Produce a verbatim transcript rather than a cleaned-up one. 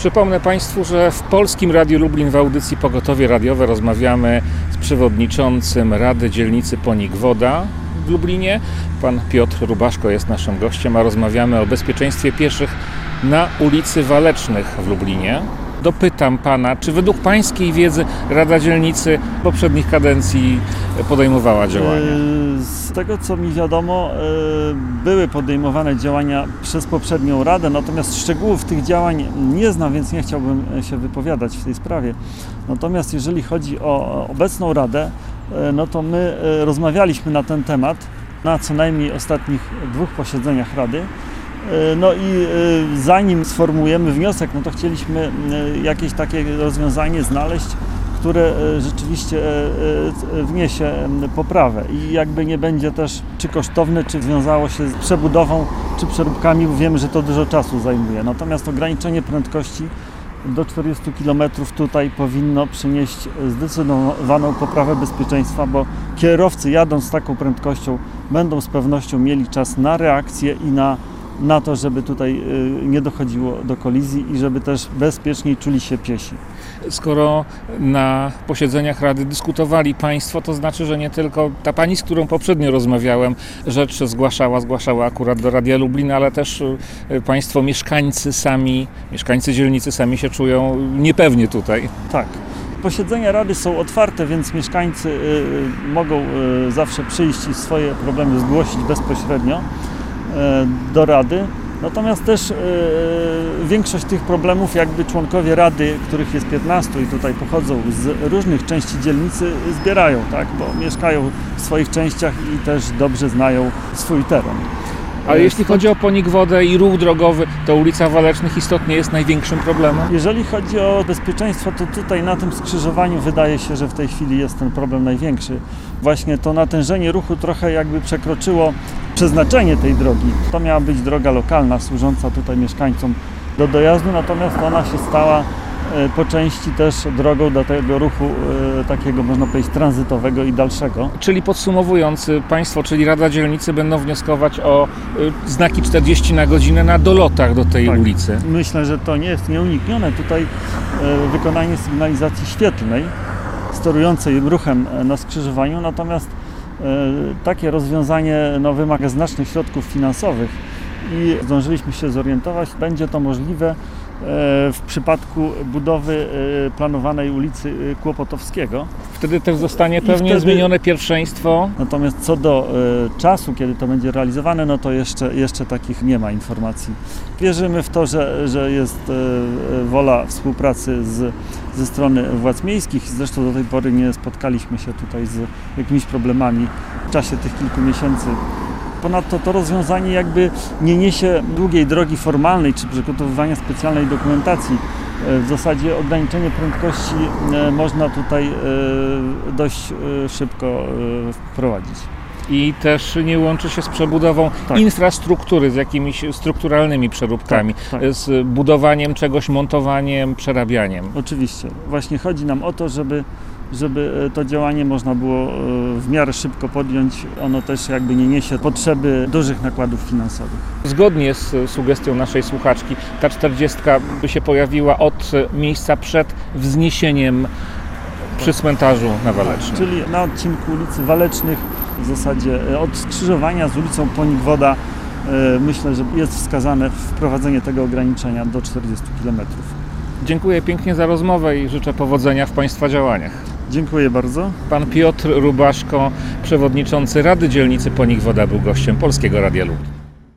Przypomnę Państwu, że w Polskim Radiu Lublin w audycji Pogotowie Radiowe rozmawiamy z przewodniczącym Rady Dzielnicy Ponikwoda w Lublinie. Pan Piotr Rubaszko jest naszym gościem, a rozmawiamy o bezpieczeństwie pieszych na ulicy Walecznych w Lublinie. Dopytam Pana, czy według Pańskiej wiedzy Rada Dzielnicy w poprzednich kadencji podejmowała działania? Z tego, co mi wiadomo, były podejmowane działania przez poprzednią Radę, natomiast szczegółów tych działań nie znam, więc nie chciałbym się wypowiadać w tej sprawie. Natomiast jeżeli chodzi o obecną Radę, no to my rozmawialiśmy na ten temat na co najmniej ostatnich dwóch posiedzeniach Rady. No i zanim sformułujemy wniosek, no to chcieliśmy jakieś takie rozwiązanie znaleźć, które rzeczywiście wniesie poprawę i jakby nie będzie też czy kosztowne, czy związało się z przebudową, czy przeróbkami, bo wiemy, że to dużo czasu zajmuje. Natomiast ograniczenie prędkości do czterdziestu kilometrów tutaj powinno przynieść zdecydowaną poprawę bezpieczeństwa, bo kierowcy jadąc z taką prędkością będą z pewnością mieli czas na reakcję i na na to, żeby tutaj nie dochodziło do kolizji i żeby też bezpieczniej czuli się piesi. Skoro na posiedzeniach Rady dyskutowali Państwo, to znaczy, że nie tylko ta Pani, z którą poprzednio rozmawiałem, rzecz zgłaszała, zgłaszała akurat do Radia Lublin, ale też Państwo mieszkańcy sami, mieszkańcy dzielnicy sami się czują niepewnie tutaj. Tak. Posiedzenia Rady są otwarte, więc mieszkańcy mogą zawsze przyjść i swoje problemy zgłosić bezpośrednio do Rady. Natomiast też yy, większość tych problemów jakby członkowie Rady, których jest piętnastu i tutaj pochodzą z różnych części dzielnicy, zbierają, tak? Bo mieszkają w swoich częściach i też dobrze znają swój teren. Ale jeśli chodzi o Ponikwodę i ruch drogowy, to ulica Walecznych istotnie jest największym problemem? Jeżeli chodzi o bezpieczeństwo, to tutaj na tym skrzyżowaniu wydaje się, że w tej chwili jest ten problem największy. Właśnie to natężenie ruchu trochę jakby przekroczyło przeznaczenie tej drogi. To miała być droga lokalna, służąca tutaj mieszkańcom do dojazdu, natomiast ona się stała po części też drogą do tego ruchu takiego, można powiedzieć, tranzytowego i dalszego. Czyli podsumowując, Państwo, czyli Rada Dzielnicy będą wnioskować o znaki czterdzieści na godzinę na dolotach do tej tak. ulicy. Myślę, że to nie jest nieuniknione. Tutaj wykonanie sygnalizacji świetlnej sterującej ruchem na skrzyżowaniu, natomiast takie rozwiązanie no, wymaga znacznych środków finansowych i zdążyliśmy się zorientować, będzie to możliwe w przypadku budowy planowanej ulicy Kłopotowskiego. Wtedy też zostanie pewnie wtedy zmienione pierwszeństwo. Natomiast co do y, czasu, kiedy to będzie realizowane, no to jeszcze, jeszcze takich nie ma informacji. Wierzymy w to, że, że jest y, wola współpracy z, ze strony władz miejskich. Zresztą do tej pory nie spotkaliśmy się tutaj z jakimiś problemami w czasie tych kilku miesięcy. Ponadto to rozwiązanie jakby nie niesie długiej drogi formalnej czy przygotowywania specjalnej dokumentacji. W zasadzie ograniczenie prędkości można tutaj dość szybko wprowadzić. I też nie łączy się z przebudową tak. infrastruktury, z jakimiś strukturalnymi przeróbkami, tak, tak. z budowaniem czegoś, montowaniem, przerabianiem. Oczywiście. Właśnie chodzi nam o to, żeby żeby to działanie można było w miarę szybko podjąć. Ono też jakby nie niesie potrzeby dużych nakładów finansowych. Zgodnie z sugestią naszej słuchaczki, ta czterdziestka by się pojawiła od miejsca przed wzniesieniem przy cmentarzu na Walecznych. Czyli na odcinku ulicy Walecznych, w zasadzie od skrzyżowania z ulicą Ponikwoda, myślę, że jest wskazane wprowadzenie tego ograniczenia do czterdziestu kilometrów. Dziękuję pięknie za rozmowę i życzę powodzenia w Państwa działaniach. Dziękuję bardzo. Pan Piotr Rubaszko, przewodniczący Rady Dzielnicy Ponikwoda, był gościem Polskiego Radia Lublin.